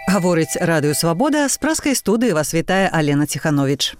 Гаворыць радыё «Свабода», з праскай студыі вас вітае Алена Ціхановіч.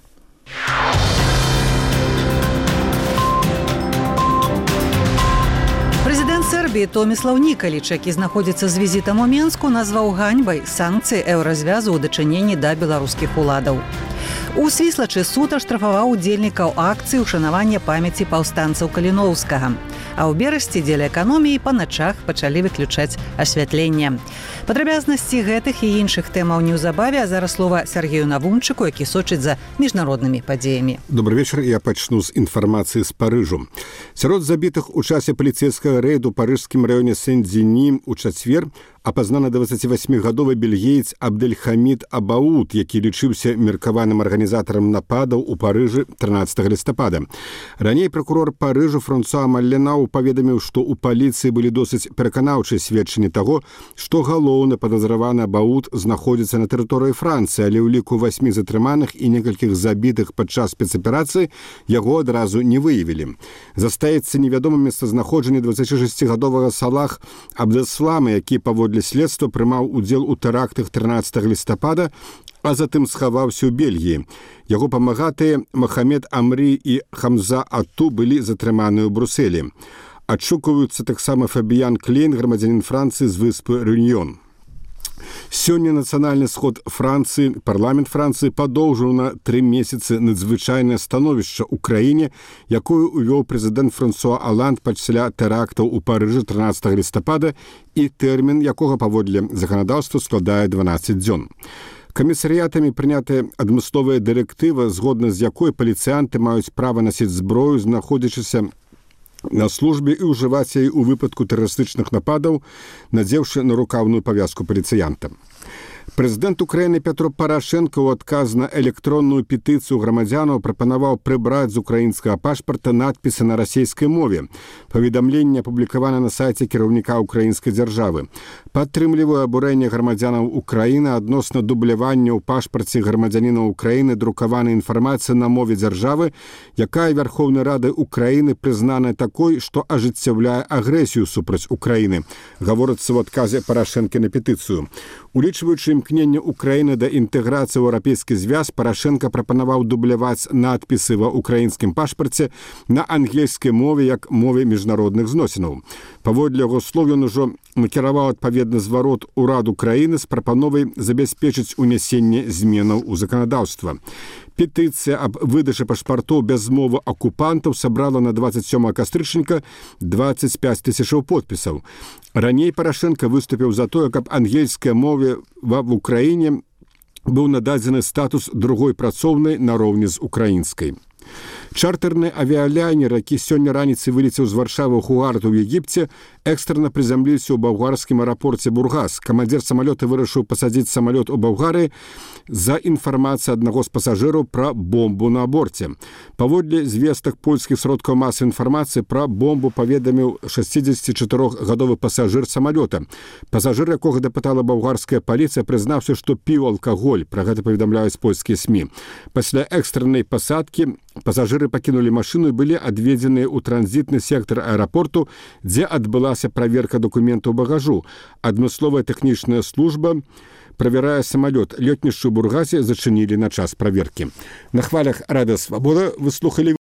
Прэзідэнт Сербіі Томіслаў Нікаліч, які знаходзіцца з візітам у Менску, назваў ганьбай санкцыі еўразвязу ў дачыненні да беларускіх уладаў. У Свіслачы суд аштрафаваў удзельнікаў акцыі ўшанавання памяці паўстанцаў Каліноўскага. А ў Берасці дзеля эканоміі па начах пачалі выключаць асвятленне. Падрабязнасці гэтых і іншых тэмаў неўзабаве, а зараз слова Сергею Навумчыку, які сочыць за міжнароднымі падзеямі. Добрый вечар, я пачну з інфармацыі з Парыжу. Сярод забітых у часе паліцэйскага рэйду ў парыжскім раёне Сен-Дзені ў чацвер апазнаны 28-гадовы бельгіец Абдельхамід Абауд, які лічыўся меркаваным арганізатарам нападаў у Парыжы 13 лістапада. Раней пракурор Парыжу Франсуа Малленау паведаміў, што ў паліцыі былі досыць пераканаўчыя сведчанні таго, што галоўны падазраваны Абауд знаходзіцца на тэрыторыі Францыі, але ў ліку 8 затрыманых і некалькіх забітых падчас спецаперацыі яго адразу не выявілі. Застаецца невядомым месцазнаходжанне 26-гадовага Салах Абдеслама, які паводле следства прымаў удзел у тэрактах 13 лістапада, а затым схаваўся ў Бельгіі. Яго памагатыя Махамед Амрі і Хамза Ату былі затрыманыя ў Брусэлі. Адшукваюцца таксама Фабіян Клейн, грамадзянін Францыі з выспы Рэюньён. Сёння нацыянальны сход Францыі, парламент Францыі падоўжыў на 3 месяцы надзвычайнае становішча ў краіне, якую увёў прэзідэнт Франсуа Аланд пасля тэрактаў у Парыжы 13 лістапада і тэрмін якога паводле заканадаўства складае 12 дзён. Камісарыятамі прынятая адмысловая дырэктыва, згодна з якой паліцыянты маюць права насіць зброю, знаходзячыся на службе і ўжываць яе ў выпадку тэрарыстычных нападаў, надзеўшы на рукаўную павязку паліцыянта. Прэзідэнт Украіны Петро Парашенко ў адказ на электронную петыцыю грамадзянаў прапанаваў прыбраць з украінскага пашпарта надпісы на расійскай мове. Паведамленне апублікавана на сайце кіраўніка украінскай дзяржавы. Падтрымліваю абурэнне грамадзянаў Украіны адносна дублявання ў пашпарце грамадзяніна Украіны друкаванай інфармацыі на мове дзяржавы, якая Верховнай Рады Украіны прызнаная такой, што ажыццяўляе агрэсію супраць Украіны, гаворыцца ў адказе Парашэнкі на петыцыю. Улічваючы імкнення Украіны да інтэграцыі ў еўрапейскі звяз, Парашенка прапанаваў дубляваць надпісы ва ўкраінскім пашпарце на ангельскай мове як мове міжнародных зносінаў. Паводле яго слоў, ён ужо накіраваў адпаведны зварот у Раду краіны з прапановай забяспечыць унясенне зменаў у заканадаўства. Петыцыя аб выдачы пашпартоў без мовы акупантаў сабрала на 27 кастрычніка 25 тысячаў подпісаў. Раней Парашенка выступіў за тое, каб ангельская мове в Украіне быў нададзены статус другой працоўнай нароўні з украінскай. Чартэрны авіялайнер, які сёння раніцай вылецеў з Варшавы ў Хуарту ў Егіпце, экстрана прызямліўся ў балгарскім аэрапорце Бургас. Камандзір самалёта вырашыў пасадзіць самалёт у Балгарыі за інфармацыю аднаго з пасажыраў пра бомбу на борце. Паводле звестак польскіх сродкаў масавай інфармацыі, пра бомбу паведаміў 64-гадовы пасажыр самалёта. Пасажыр, якога дапытала балгарская паліцыя, прызнаўся, што піў алкаголь. Пра гэта паведамляюць польскія СМІ. Пасля экстраннай пасадкі пасажыры пакінулі машыну і былі адведзеныя ў транзітны сектар аэрапорту, дзе адбылася праверка дакументаў багажу. Адмысловая тэхнічная служба правярае самалёт. Лётнішчы ў Бургасе зачынілі на час праверкі. На хвалях радыё «Свабода» вы слухалі